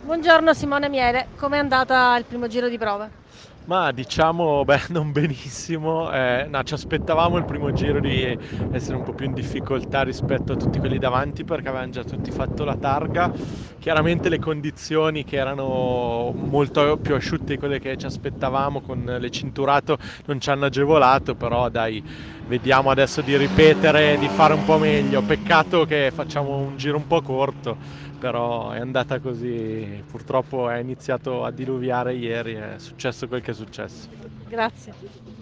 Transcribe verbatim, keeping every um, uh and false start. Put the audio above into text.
Buongiorno Simone Miele, com'è andata il primo giro di prova? Ma diciamo, beh, non benissimo. Eh, no, ci aspettavamo il primo giro di essere un po' più in difficoltà rispetto a tutti quelli davanti perché avevano già tutti fatto la targa. Chiaramente le condizioni che erano molto più asciutte di quelle che ci aspettavamo con l'ecinturato non ci hanno agevolato, però dai, vediamo adesso di ripetere, di fare un po' meglio. Peccato che facciamo un giro un po' corto, però è andata così. Purtroppo è iniziato a diluviare ieri, è successo quel che è successo. Grazie.